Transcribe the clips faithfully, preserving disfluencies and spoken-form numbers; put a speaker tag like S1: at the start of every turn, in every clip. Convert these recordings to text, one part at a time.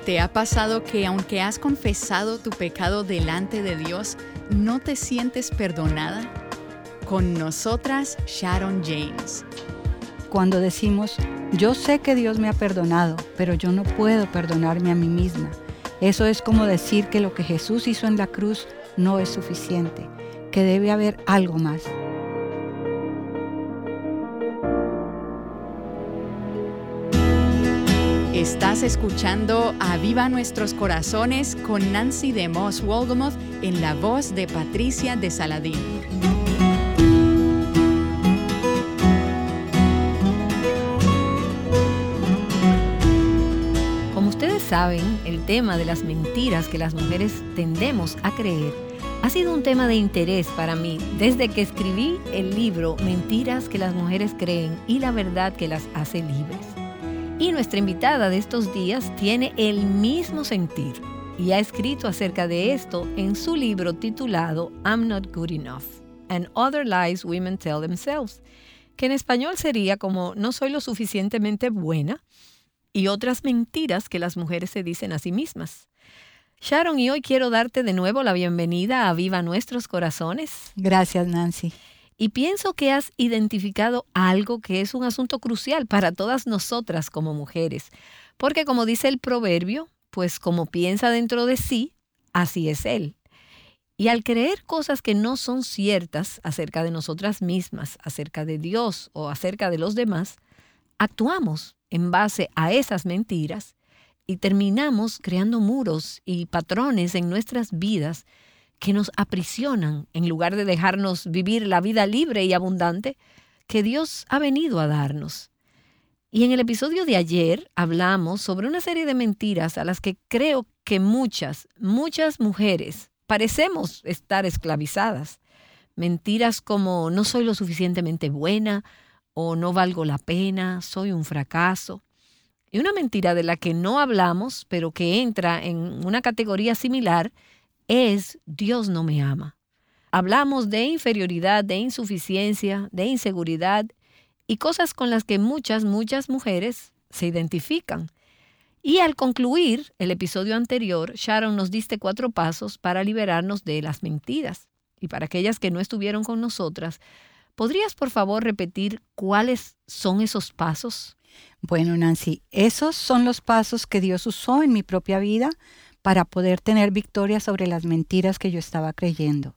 S1: ¿Te ha pasado que aunque has confesado tu pecado delante de Dios, no te sientes perdonada? Con nosotras, Sharon James.
S2: Cuando decimos, yo sé que Dios me ha perdonado, pero yo no puedo perdonarme a mí misma. Eso es como decir que lo que Jesús hizo en la cruz no es suficiente, que debe haber algo más.
S1: Estás escuchando Aviva Nuestros Corazones con Nancy de Moss Wolgamoth en la voz de Patricia de Saladín.
S3: Como ustedes saben, el tema de las mentiras que las mujeres tendemos a creer ha sido un tema de interés para mí desde que escribí el libro Mentiras que las mujeres creen y la verdad que las hace libres. Y nuestra invitada de estos días tiene el mismo sentir y ha escrito acerca de esto en su libro titulado I'm Not Good Enough and Other Lies Women Tell Themselves, que en español sería como No soy lo suficientemente buena y otras mentiras que las mujeres se dicen a sí mismas. Sharon, y hoy quiero darte de nuevo la bienvenida a Viva Nuestros Corazones.
S2: Gracias, Nancy.
S3: Y pienso que has identificado algo que es un asunto crucial para todas nosotras como mujeres. Porque como dice el proverbio, pues como piensa dentro de sí, así es él. Y al creer cosas que no son ciertas acerca de nosotras mismas, acerca de Dios o acerca de los demás, actuamos en base a esas mentiras y terminamos creando muros y patrones en nuestras vidas que nos aprisionan en lugar de dejarnos vivir la vida libre y abundante que Dios ha venido a darnos. Y en el episodio de ayer hablamos sobre una serie de mentiras a las que creo que muchas, muchas mujeres parecemos estar esclavizadas. Mentiras como no soy lo suficientemente buena o no valgo la pena, soy un fracaso. Y una mentira de la que no hablamos, pero que entra en una categoría similar, es Dios no me ama. Hablamos de inferioridad, de insuficiencia, de inseguridad y cosas con las que muchas, muchas mujeres se identifican. Y al concluir el episodio anterior, Sharon nos diste cuatro pasos para liberarnos de las mentiras. Y para aquellas que no estuvieron con nosotras, ¿podrías por favor repetir cuáles son esos pasos?
S2: Bueno, Nancy, esos son los pasos que Dios usó en mi propia vida para poder tener victoria sobre las mentiras que yo estaba creyendo.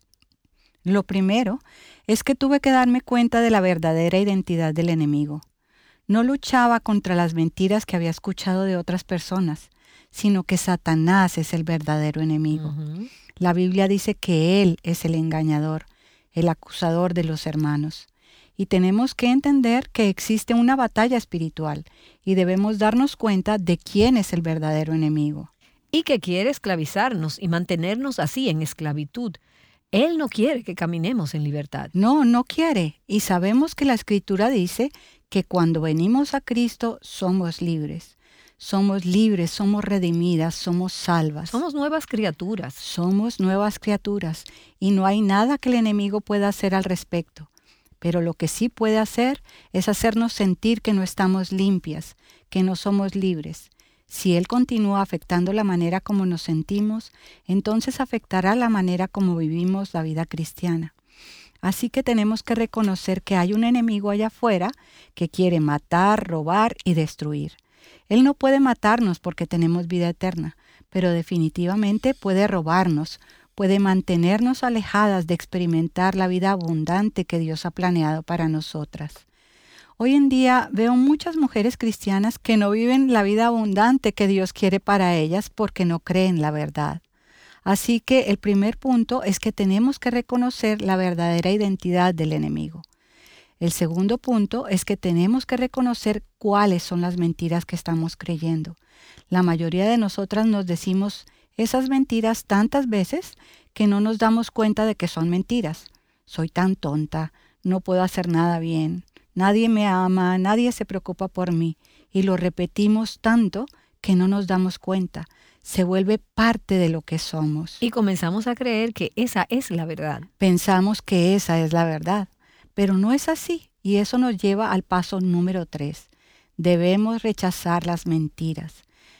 S2: Lo primero es que tuve que darme cuenta de la verdadera identidad del enemigo. No luchaba contra las mentiras que había escuchado de otras personas, sino que Satanás es el verdadero enemigo. Uh-huh. La Biblia dice que él es el engañador, el acusador de los hermanos. Y tenemos que entender que existe una batalla espiritual y debemos darnos cuenta de quién es el verdadero enemigo.
S3: Y que quiere esclavizarnos y mantenernos así en esclavitud. Él no quiere que caminemos en libertad.
S2: No, no quiere. Y sabemos que la Escritura dice que cuando venimos a Cristo somos libres. Somos libres, somos redimidas, somos salvas.
S3: Somos nuevas criaturas.
S2: Somos nuevas criaturas. Y no hay nada que el enemigo pueda hacer al respecto. Pero lo que sí puede hacer es hacernos sentir que no estamos limpias, que no somos libres. Si él continúa afectando la manera como nos sentimos, entonces afectará la manera como vivimos la vida cristiana. Así que tenemos que reconocer que hay un enemigo allá afuera que quiere matar, robar y destruir. Él no puede matarnos porque tenemos vida eterna, pero definitivamente puede robarnos, puede mantenernos alejadas de experimentar la vida abundante que Dios ha planeado para nosotras. Hoy en día veo muchas mujeres cristianas que no viven la vida abundante que Dios quiere para ellas porque no creen la verdad. Así que el primer punto es que tenemos que reconocer la verdadera identidad del enemigo. El segundo punto es que tenemos que reconocer cuáles son las mentiras que estamos creyendo. La mayoría de nosotras nos decimos esas mentiras tantas veces que no nos damos cuenta de que son mentiras. Soy tan tonta, no puedo hacer nada bien. Nadie me ama, nadie se preocupa por mí. Y lo repetimos tanto que no nos damos cuenta. Se vuelve parte de lo que somos.
S3: Y comenzamos a creer que esa es la verdad.
S2: Pensamos que esa es la verdad. Pero no es así. Y eso nos lleva al paso número tres. Debemos rechazar las mentiras.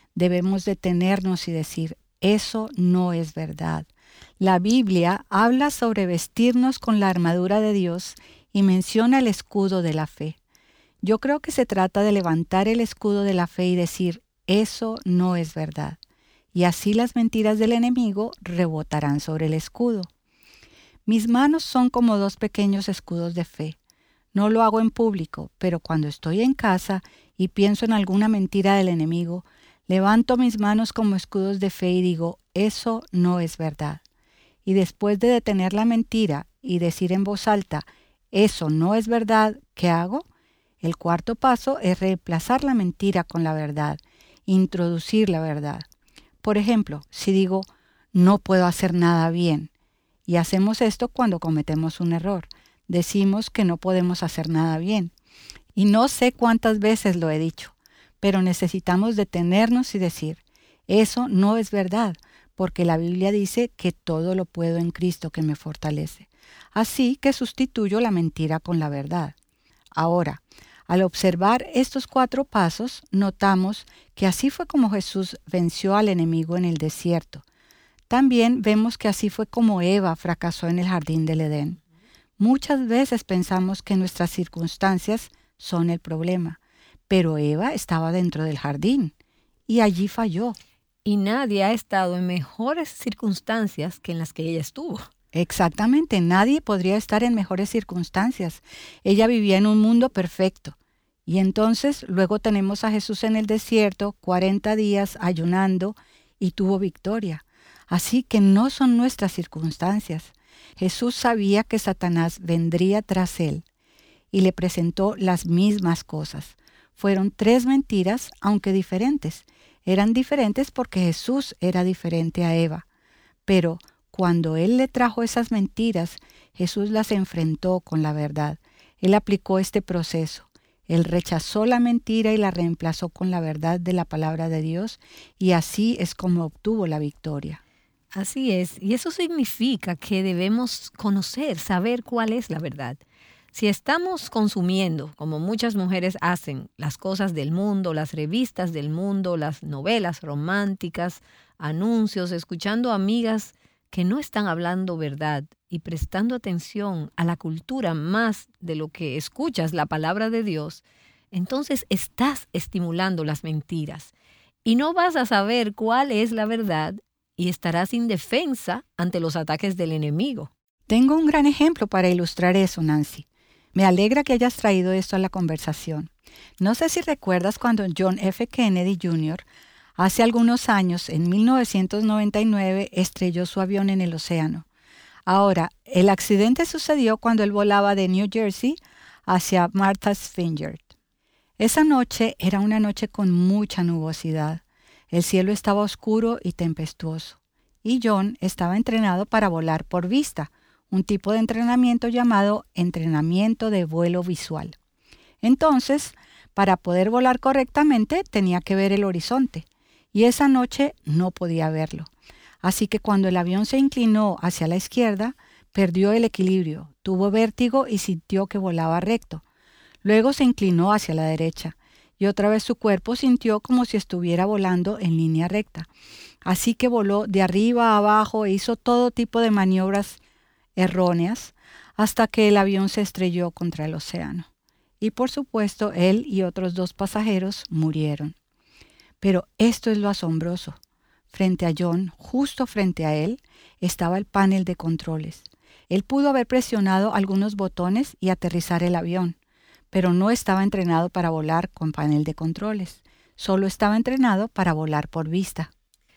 S2: debemos detenernos y decir, eso no es verdad. La Biblia habla sobre vestirnos con la armadura de Dios y menciona el escudo de la fe. Yo creo que se trata de levantar el escudo de la fe y decir, eso no es verdad. Y así las mentiras del enemigo rebotarán sobre el escudo. Mis manos son como dos pequeños escudos de fe. No lo hago en público, pero cuando estoy en casa y pienso en alguna mentira del enemigo, levanto mis manos como escudos de fe y digo, eso no es verdad. Y después de detener la mentira y decir en voz alta, eso no es verdad, ¿qué hago? El cuarto paso es reemplazar la mentira con la verdad, introducir la verdad. Por ejemplo, si digo, no puedo hacer nada bien, y hacemos esto cuando cometemos un error, decimos que no podemos hacer nada bien. Y no sé cuántas veces lo he dicho, pero necesitamos detenernos y decir, eso no es verdad, porque la Biblia dice que todo lo puedo en Cristo que me fortalece. Así que sustituyo la mentira con la verdad. Ahora, al observar estos cuatro pasos, notamos que así fue como Jesús venció al enemigo en el desierto. También vemos que así fue como Eva fracasó en el jardín del Edén. Muchas veces pensamos que nuestras circunstancias son el problema, pero Eva estaba dentro del jardín y allí falló.
S3: Y nadie ha estado en mejores circunstancias que en las que ella estuvo.
S2: Exactamente, nadie podría estar en mejores circunstancias. Ella vivía en un mundo perfecto. Y entonces luego tenemos a Jesús en el desierto, cuarenta días ayunando, y tuvo victoria. Así que no son nuestras circunstancias. Jesús sabía que Satanás vendría tras él y le presentó las mismas cosas. Fueron tres mentiras, aunque diferentes. Eran diferentes porque Jesús era diferente a Eva. Pero cuando él le trajo esas mentiras, Jesús las enfrentó con la verdad. Él aplicó este proceso. Él rechazó la mentira y la reemplazó con la verdad de la palabra de Dios, y así es como obtuvo la victoria.
S3: Así es, y eso significa que debemos conocer, saber cuál es la verdad. Si estamos consumiendo, como muchas mujeres hacen, las cosas del mundo, las revistas del mundo, las novelas románticas, anuncios, escuchando amigas que no están hablando verdad y prestando atención a la cultura más de lo que escuchas la palabra de Dios, entonces estás estimulando las mentiras y no vas a saber cuál es la verdad y estarás indefensa ante los ataques del enemigo.
S2: Tengo un gran ejemplo para ilustrar eso, Nancy. Me alegra que hayas traído esto a la conversación. No sé si recuerdas cuando John F. Kennedy junior hace algunos años, en mil novecientos noventa y nueve, estrelló su avión en el océano. Ahora, el accidente sucedió cuando él volaba de New Jersey hacia Martha's Vineyard. Esa noche era una noche con mucha nubosidad. El cielo estaba oscuro y tempestuoso. Y John estaba entrenado para volar por vista, un tipo de entrenamiento llamado entrenamiento de vuelo visual. Entonces, para poder volar correctamente, tenía que ver el horizonte. Y esa noche no podía verlo. Así que cuando el avión se inclinó hacia la izquierda, perdió el equilibrio, tuvo vértigo y sintió que volaba recto. Luego se inclinó hacia la derecha y otra vez su cuerpo sintió como si estuviera volando en línea recta. Así que voló de arriba a abajo e hizo todo tipo de maniobras erróneas hasta que el avión se estrelló contra el océano. Y por supuesto, él y otros dos pasajeros murieron. Pero esto es lo asombroso. Frente a John, justo frente a él, estaba el panel de controles. Él pudo haber presionado algunos botones y aterrizar el avión, pero no estaba entrenado para volar con panel de controles. Solo estaba entrenado para volar por vista.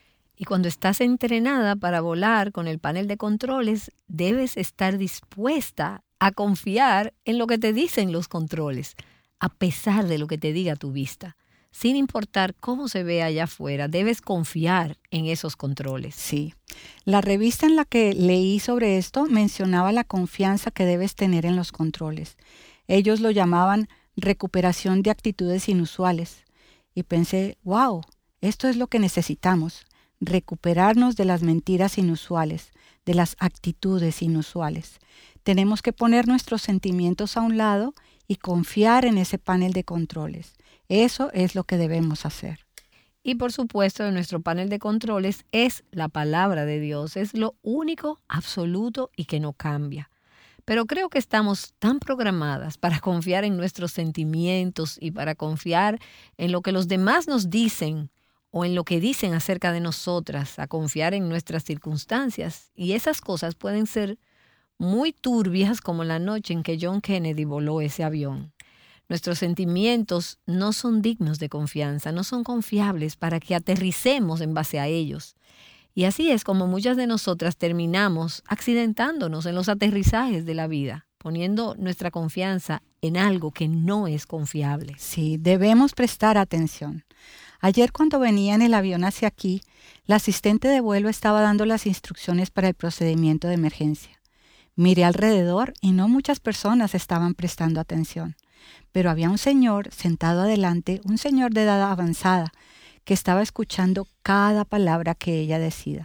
S3: Y cuando estás entrenada para volar con el panel de controles, debes estar dispuesta a confiar en lo que te dicen los controles, a pesar de lo que te diga tu vista. Sin importar cómo se ve allá afuera, debes confiar en esos controles.
S2: Sí. La revista en la que leí sobre esto mencionaba la confianza que debes tener en los controles. Ellos lo llamaban recuperación de actitudes inusuales. Y pensé, wow, esto es lo que necesitamos, recuperarnos de las mentiras inusuales, de las actitudes inusuales. Tenemos que poner nuestros sentimientos a un lado y confiar en ese panel de controles. Eso es lo que debemos hacer.
S3: Y por supuesto, en nuestro panel de controles es la palabra de Dios, es lo único, absoluto y que no cambia. Pero creo que estamos tan programadas para confiar en nuestros sentimientos y para confiar en lo que los demás nos dicen o en lo que dicen acerca de nosotras, a confiar en nuestras circunstancias. Y esas cosas pueden ser muy turbias como la noche en que John Kennedy voló ese avión. Nuestros sentimientos no son dignos de confianza, no son confiables para que aterricemos en base a ellos. Y así es como muchas de nosotras terminamos accidentándonos en los aterrizajes de la vida, poniendo nuestra confianza en algo que no es confiable.
S2: Sí, debemos prestar atención. Ayer cuando venía en el avión hacia aquí, la asistente de vuelo estaba dando las instrucciones para el procedimiento de emergencia. Miré alrededor y no muchas personas estaban prestando atención. Pero había un señor sentado adelante, un señor de edad avanzada, que estaba escuchando cada palabra que ella decía.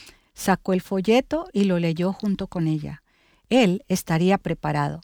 S2: Sacó el folleto y lo leyó junto con ella. Él estaría preparado.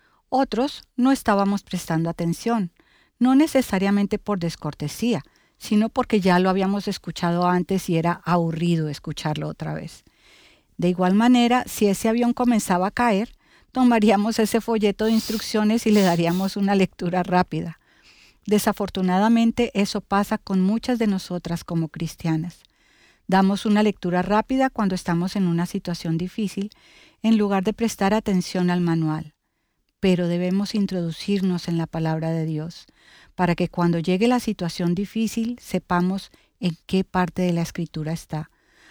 S2: Otros no estábamos prestando atención, no necesariamente por descortesía, sino porque ya lo habíamos escuchado antes y era aburrido escucharlo otra vez. De igual manera, si ese avión comenzaba a caer, tomaríamos ese folleto de instrucciones y le daríamos una lectura rápida. Desafortunadamente, eso pasa con muchas de nosotras como cristianas. Damos una lectura rápida cuando estamos en una situación difícil, en lugar de prestar atención al manual. Pero debemos introducirnos en la palabra de Dios, para que cuando llegue la situación difícil, sepamos en qué parte de la Escritura está.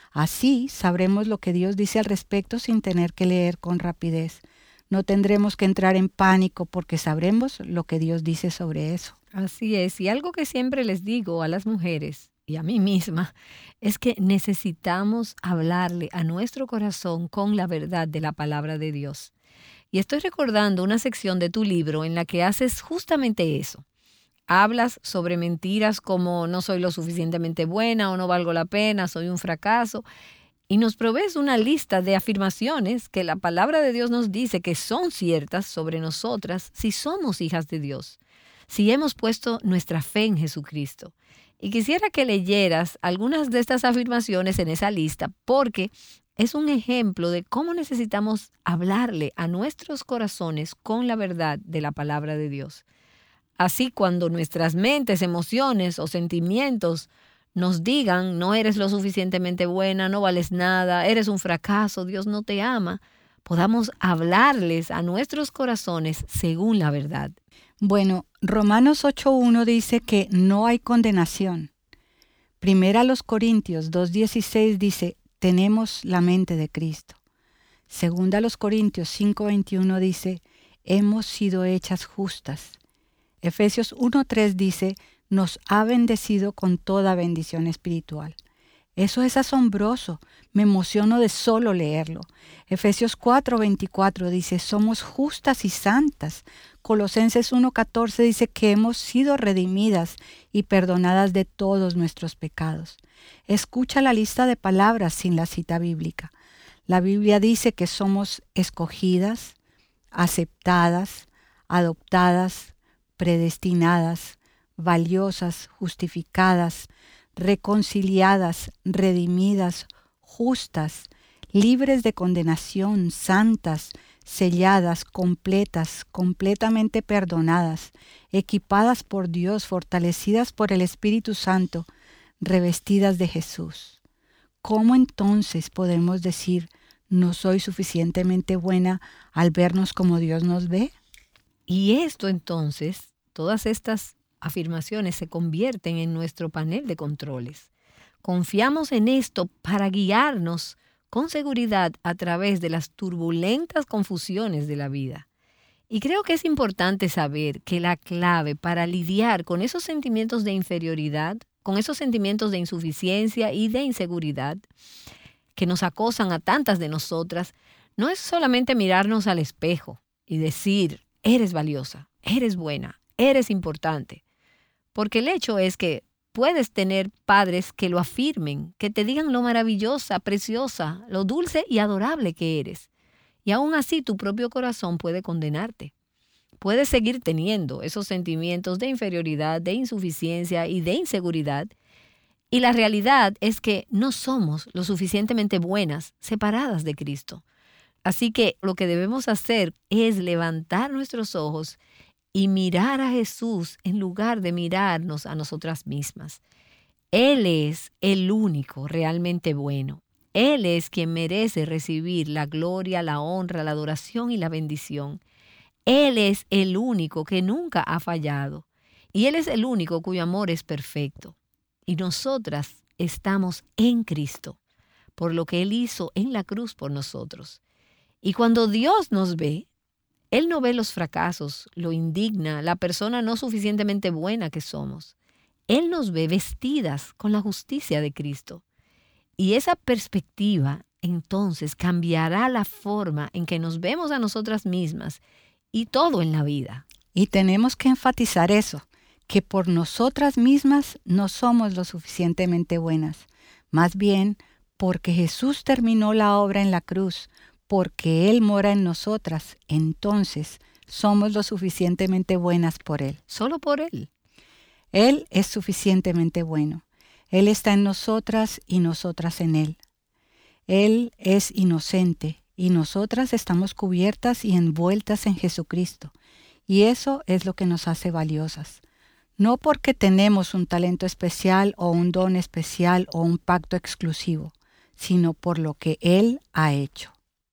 S2: Así sabremos lo que Dios dice al respecto sin tener que leer con rapidez. No tendremos que entrar en pánico porque sabremos lo que Dios dice sobre eso.
S3: Así es, y algo que siempre les digo a las mujeres y a mí misma es que necesitamos hablarle a nuestro corazón con la verdad de la palabra de Dios. Y estoy recordando una sección de tu libro en la que haces justamente eso. Hablas sobre mentiras como no soy lo suficientemente buena o no valgo la pena, soy un fracaso. Y nos provees una lista de afirmaciones que la palabra de Dios nos dice que son ciertas sobre nosotras si somos hijas de Dios, si hemos puesto nuestra fe en Jesucristo. Y quisiera que leyeras algunas de estas afirmaciones en esa lista porque es un ejemplo de cómo necesitamos hablarle a nuestros corazones con la verdad de la palabra de Dios. Así cuando nuestras mentes, emociones o sentimientos nos digan, no eres lo suficientemente buena, no vales nada, eres un fracaso, Dios no te ama, podamos hablarles a nuestros corazones según la verdad.
S2: Bueno, Romanos ocho uno dice que no hay condenación. Primera a los Corintios dos dieciséis dice, tenemos la mente de Cristo. Segunda a los Corintios cinco veintiuno dice, hemos sido hechas justas. Efesios uno tres dice, nos ha bendecido con toda bendición espiritual. Eso es asombroso, me emociono de solo leerlo. Efesios cuatro veinticuatro dice, somos justas y santas. Colosenses uno catorce dice que hemos sido redimidas y perdonadas de todos nuestros pecados. Escucha la lista de palabras sin la cita bíblica. La Biblia dice que somos escogidas, aceptadas, adoptadas, predestinadas, valiosas, justificadas, reconciliadas, redimidas, justas, libres de condenación, santas, selladas, completas, completamente perdonadas, equipadas por Dios, fortalecidas por el Espíritu Santo, revestidas de Jesús. ¿Cómo entonces podemos decir, no soy suficientemente buena al vernos como Dios nos ve?
S3: Y esto entonces, todas estas afirmaciones se convierten en nuestro panel de controles. Confiamos en esto para guiarnos con seguridad a través de las turbulentas confusiones de la vida. Y creo que es importante saber que la clave para lidiar con esos sentimientos de inferioridad, con esos sentimientos de insuficiencia y de inseguridad que nos acosan a tantas de nosotras, no es solamente mirarnos al espejo y decir, eres valiosa, eres buena, eres importante. Porque el hecho es que puedes tener padres que lo afirmen, que te digan lo maravillosa, preciosa, lo dulce y adorable que eres. Y aún así tu propio corazón puede condenarte. Puedes seguir teniendo esos sentimientos de inferioridad, de insuficiencia y de inseguridad. Y la realidad es que no somos lo suficientemente buenas separadas de Cristo. Así que lo que debemos hacer es levantar nuestros ojos y mirar a Jesús en lugar de mirarnos a nosotras mismas. Él es el único realmente bueno. Él es quien merece recibir la gloria, la honra, la adoración y la bendición. Él es el único que nunca ha fallado. Y Él es el único cuyo amor es perfecto. Y nosotras estamos en Cristo, por lo que Él hizo en la cruz por nosotros. Y cuando Dios nos ve, Él no ve los fracasos, lo indigna, la persona no suficientemente buena que somos. Él nos ve vestidas con la justicia de Cristo. Y esa perspectiva entonces cambiará la forma en que nos vemos a nosotras mismas y todo en la vida.
S2: Y tenemos que enfatizar eso, que por nosotras mismas no somos lo suficientemente buenas. Más bien, porque Jesús terminó la obra en la cruz, porque Él mora en nosotras, entonces somos lo suficientemente buenas por Él.
S3: Solo por Él.
S2: Él es suficientemente bueno. Él está en nosotras y nosotras en Él. Él es inocente y nosotras estamos cubiertas y envueltas en Jesucristo. Y eso es lo que nos hace valiosas. No porque tenemos un talento especial o un don especial o un pacto exclusivo, sino por lo que Él ha hecho.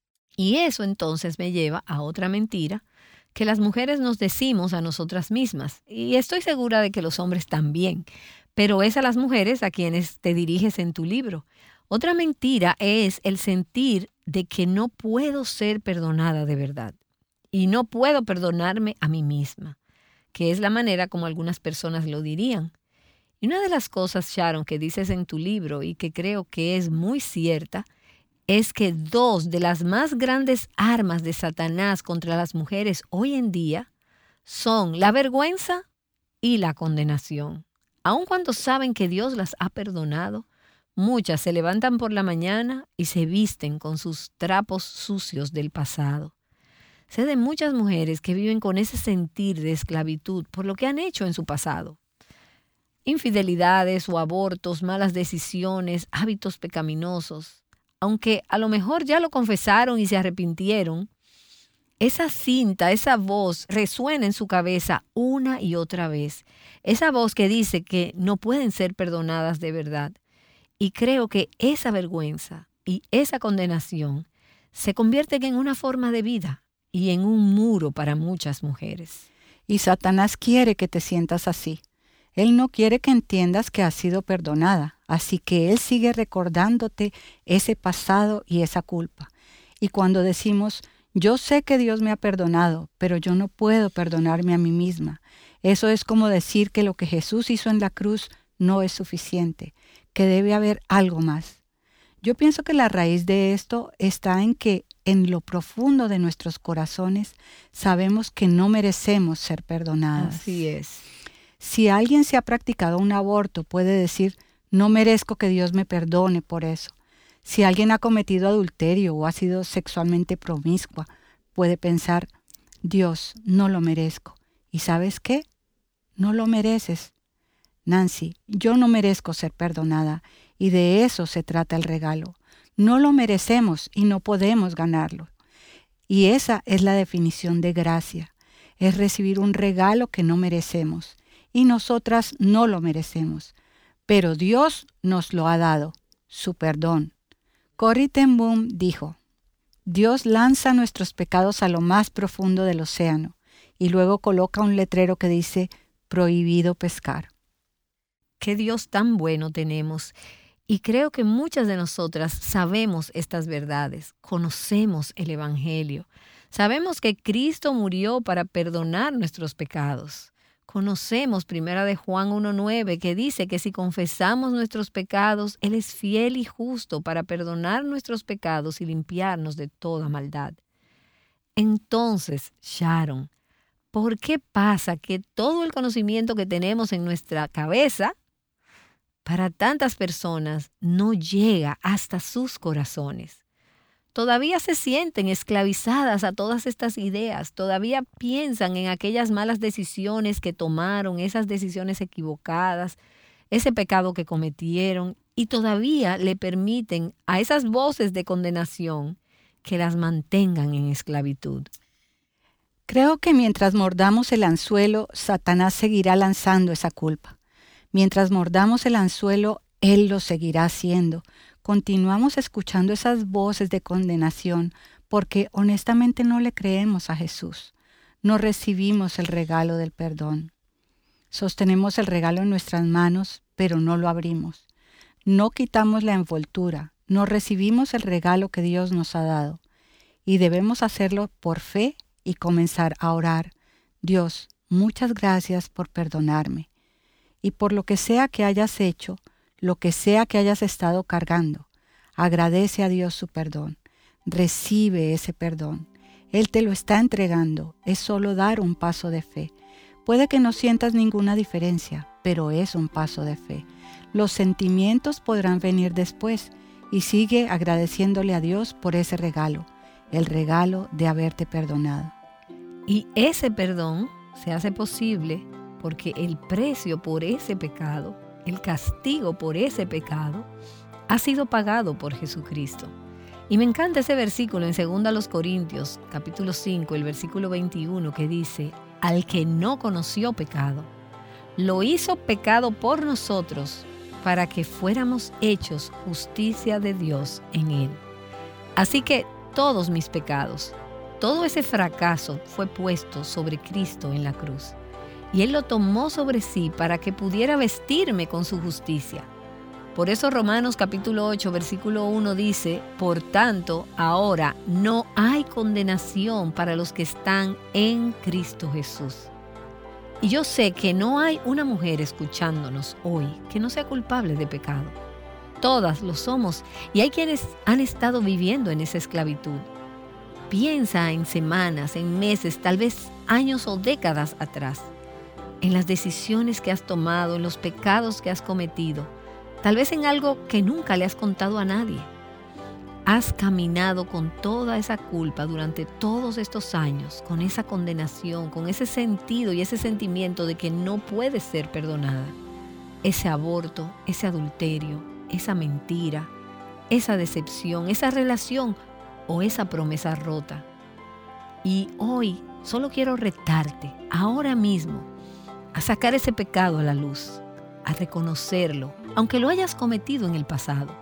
S3: Y eso entonces me lleva a otra mentira que las mujeres nos decimos a nosotras mismas. Y estoy segura de que los hombres también. Pero es a las mujeres a quienes te diriges en tu libro. Otra mentira es el sentir de que no puedo ser perdonada de verdad. Y no puedo perdonarme a mí misma, que es la manera como algunas personas lo dirían. Y una de las cosas, Sharon, que dices en tu libro y que creo que es muy cierta, es que dos de las más grandes armas de Satanás contra las mujeres hoy en día son la vergüenza y la condenación. Aun cuando saben que Dios las ha perdonado, muchas se levantan por la mañana y se visten con sus trapos sucios del pasado. Sé de muchas mujeres que viven con ese sentir de esclavitud por lo que han hecho en su pasado. Infidelidades o abortos, malas decisiones, hábitos pecaminosos. Aunque a lo mejor ya lo confesaron y se arrepintieron, esa cinta, esa voz resuena en su cabeza una y otra vez. Esa voz que dice que no pueden ser perdonadas de verdad. Y creo que esa vergüenza y esa condenación se convierten en una forma de vida y en un muro para muchas mujeres.
S2: Y Satanás quiere que te sientas así. Él no quiere que entiendas que has sido perdonada, así que Él sigue recordándote ese pasado y esa culpa. Y cuando decimos, yo sé que Dios me ha perdonado, pero yo no puedo perdonarme a mí misma, eso es como decir que lo que Jesús hizo en la cruz no es suficiente, que debe haber algo más. Yo pienso que la raíz de esto está en que en lo profundo de nuestros corazones sabemos que no merecemos ser perdonadas.
S3: Así es.
S2: Si alguien se ha practicado un aborto, puede decir, no merezco que Dios me perdone por eso. Si alguien ha cometido adulterio o ha sido sexualmente promiscua, puede pensar, Dios, no lo merezco. ¿Y sabes qué? No lo mereces. Nancy, yo no merezco ser perdonada, y de eso se trata el regalo. No lo merecemos y no podemos ganarlo. Y esa es la definición de gracia. Es recibir un regalo que no merecemos. Y nosotras no lo merecemos. Pero Dios nos lo ha dado, su perdón. Corrie ten Boom dijo, Dios lanza nuestros pecados a lo más profundo del océano y luego coloca un letrero que dice, prohibido pescar.
S3: Qué Dios tan bueno tenemos. Y creo que muchas de nosotras sabemos estas verdades, conocemos el Evangelio. Sabemos que Cristo murió para perdonar nuestros pecados. Conocemos primera de Juan uno nueve que dice que si confesamos nuestros pecados, Él es fiel y justo para perdonar nuestros pecados y limpiarnos de toda maldad. Entonces, Sharon, ¿por qué pasa que todo el conocimiento que tenemos en nuestra cabeza, para tantas personas, no llega hasta sus corazones? Todavía se sienten esclavizadas a todas estas ideas, todavía piensan en aquellas malas decisiones que tomaron, esas decisiones equivocadas, ese pecado que cometieron y todavía le permiten a esas voces de condenación que las mantengan en esclavitud.
S2: Creo que mientras mordamos el anzuelo, Satanás seguirá lanzando esa culpa. Mientras mordamos el anzuelo, él lo seguirá haciendo. Continuamos escuchando esas voces de condenación porque honestamente no le creemos a Jesús. No recibimos el regalo del perdón. Sostenemos el regalo en nuestras manos, pero no lo abrimos. No quitamos la envoltura, no recibimos el regalo que Dios nos ha dado. Y debemos hacerlo por fe y comenzar a orar. Dios, muchas gracias por perdonarme. Y por lo que sea que hayas hecho, lo que sea que hayas estado cargando, agradece a Dios su perdón. Recibe ese perdón. Él te lo está entregando. Es solo dar un paso de fe. Puede que no sientas ninguna diferencia, pero es un paso de fe. Los sentimientos podrán venir después y sigue agradeciéndole a Dios por ese regalo, el regalo de haberte perdonado.
S3: Y ese perdón se hace posible porque el precio por ese pecado, el castigo por ese pecado, ha sido pagado por Jesucristo. Y me encanta ese versículo en dos Corintios, capítulo cinco, el versículo veintiuno, que dice: al que no conoció pecado, lo hizo pecado por nosotros, para que fuéramos hechos justicia de Dios en él. Así que todos mis pecados, todo ese fracaso fue puesto sobre Cristo en la cruz. Y Él lo tomó sobre sí para que pudiera vestirme con su justicia. Por eso Romanos capítulo ocho, versículo uno dice: por tanto, ahora no hay condenación para los que están en Cristo Jesús. Y yo sé que no hay una mujer escuchándonos hoy que no sea culpable de pecado. Todas lo somos y hay quienes han estado viviendo en esa esclavitud. Piensa en semanas, en meses, tal vez años o décadas atrás, en las decisiones que has tomado, en los pecados que has cometido, tal vez en algo que nunca le has contado a nadie. Has caminado con toda esa culpa durante todos estos años, con esa condenación, con ese sentido y ese sentimiento de que no puedes ser perdonada. Ese aborto, ese adulterio, esa mentira, esa decepción, esa relación o esa promesa rota. Y hoy solo quiero retarte, ahora mismo, a sacar ese pecado a la luz, a reconocerlo, aunque lo hayas cometido en el pasado.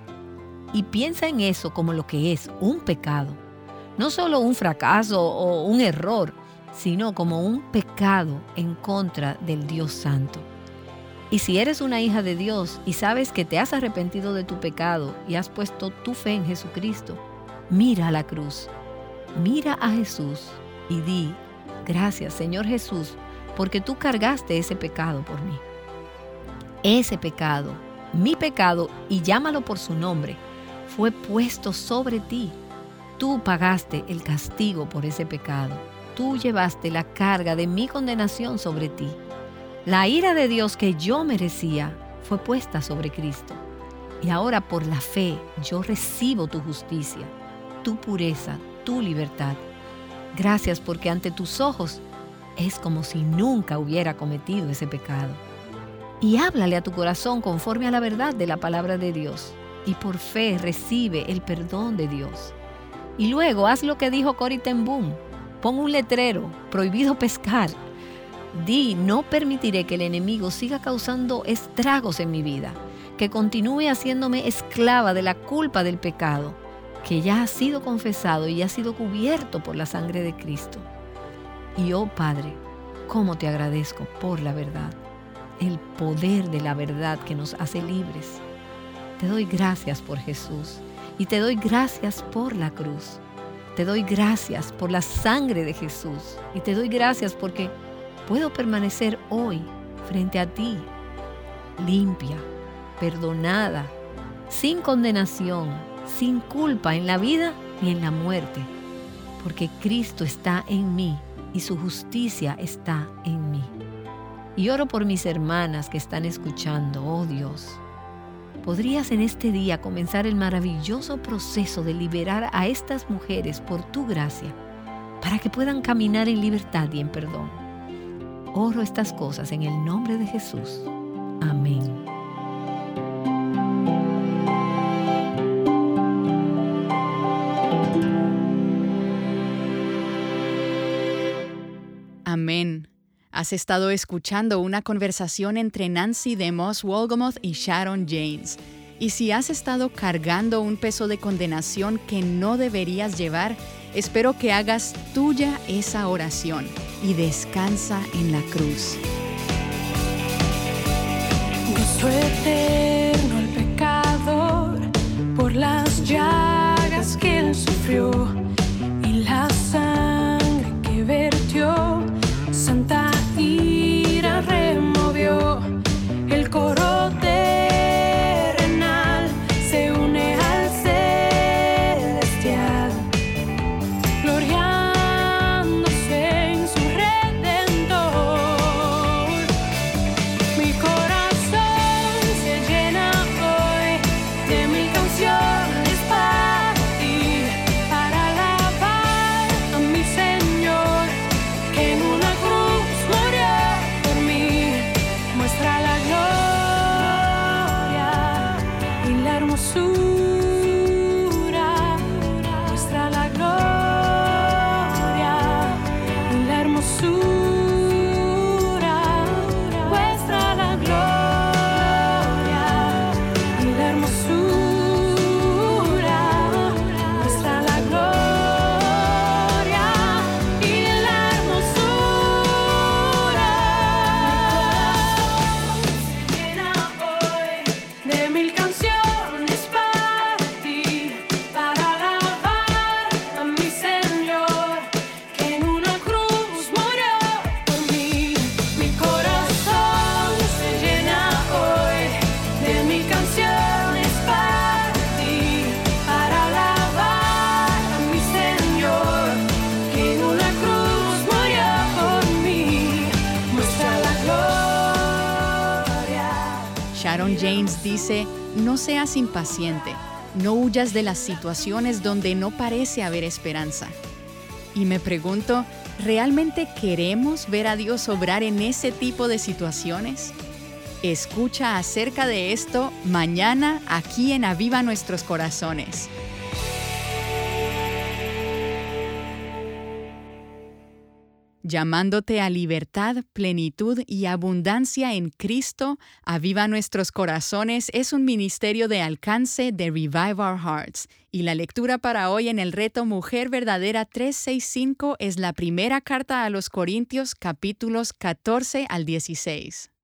S3: Y piensa en eso como lo que es, un pecado. No solo un fracaso o un error, sino como un pecado en contra del Dios Santo. Y si eres una hija de Dios y sabes que te has arrepentido de tu pecado y has puesto tu fe en Jesucristo, mira a la cruz, mira a Jesús y di: gracias, Señor Jesús, porque tú cargaste ese pecado por mí. Ese pecado, mi pecado, y llámalo por su nombre, fue puesto sobre ti. Tú pagaste el castigo por ese pecado. Tú llevaste la carga de mi condenación sobre ti. La ira de Dios que yo merecía fue puesta sobre Cristo. Y ahora por la fe yo recibo tu justicia, tu pureza, tu libertad. Gracias porque ante tus ojos es como si nunca hubiera cometido ese pecado. Y háblale a tu corazón conforme a la verdad de la palabra de Dios. Y por fe recibe el perdón de Dios. Y luego haz lo que dijo Corrie ten Boom. Pon un letrero: prohibido pescar. Di: no permitiré que el enemigo siga causando estragos en mi vida, que continúe haciéndome esclava de la culpa del pecado, que ya ha sido confesado y ha sido cubierto por la sangre de Cristo. Y oh Padre, cómo te agradezco por la verdad, el poder de la verdad que nos hace libres. Te doy gracias por Jesús y te doy gracias por la cruz. Te doy gracias por la sangre de Jesús y te doy gracias porque puedo permanecer hoy frente a ti, limpia, perdonada, sin condenación, sin culpa en la vida ni en la muerte, porque Cristo está en mí y su justicia está en mí. Y oro por mis hermanas que están escuchando. Oh Dios, ¿podrías en este día comenzar el maravilloso proceso de liberar a estas mujeres por tu gracia, para que puedan caminar en libertad y en perdón? Oro estas cosas en el nombre de Jesús. Amén.
S1: Amén. Has estado escuchando una conversación entre Nancy DeMoss Wolgemuth y Sharon Jaynes. Y si has estado cargando un peso de condenación que no deberías llevar, espero que hagas tuya esa oración y descansa en la cruz.
S4: Gozo eterno el pecador por las llagas que él sufrió y la sangre que vertió, santa ira removió. El coro terrenal se une al celestial, gloriándose en su Redentor. Mi corazón se llena hoy de mil canciones para ti, para alabar a mi Señor, que en una cruz murió por mí. Muestra la gloria y la hermosura, muestra la gloria y la hermosura, muestra la gloria y la hermosura, muestra la gloria y la hermosura. Se llena hoy de mil canciones para ti, para alabar a mi Señor, que en una cruz murió por mí. Mi corazón se llena hoy de mil canciones para ti, para alabar a mi Señor, que en una cruz murió por mí. Muestra la gloria.
S1: Sharon Jaynes dice, no seas impaciente, no huyas de las situaciones donde no parece haber esperanza. Y me pregunto, ¿realmente queremos ver a Dios obrar en ese tipo de situaciones? Escucha acerca de esto mañana aquí en Aviva Nuestros Corazones. Llamándote a libertad, plenitud y abundancia en Cristo, Aviva Nuestros Corazones es un ministerio de alcance de Revive Our Hearts. Y la lectura para hoy en el reto Mujer Verdadera trescientos sesenta y cinco es la primera carta a los Corintios, capítulos catorce al dieciséis.